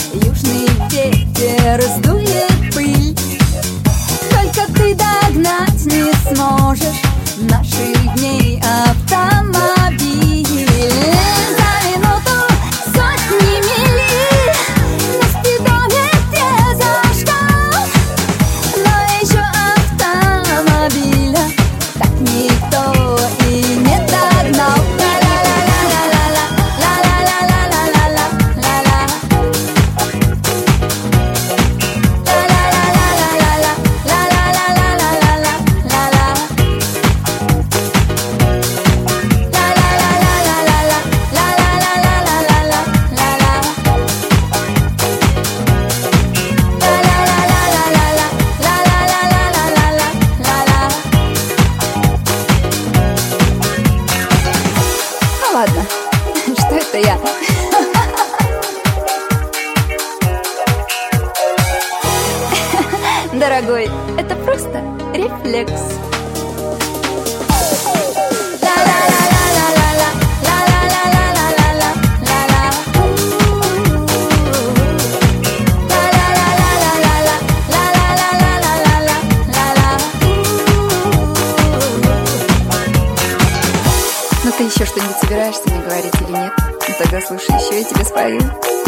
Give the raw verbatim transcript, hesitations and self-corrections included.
южный ветер сдует пыль. Только ты догнать не сможешь наших дней автомобиль. За минуту сотни миль на спидометре зажгал, но еще автомобиля так никто и не догнал. Ладно, что это я? Дорогой, это просто рефлекс. Ну ты еще что-нибудь собираешься мне говорить или нет? Ну тогда слушай, еще я тебе спою.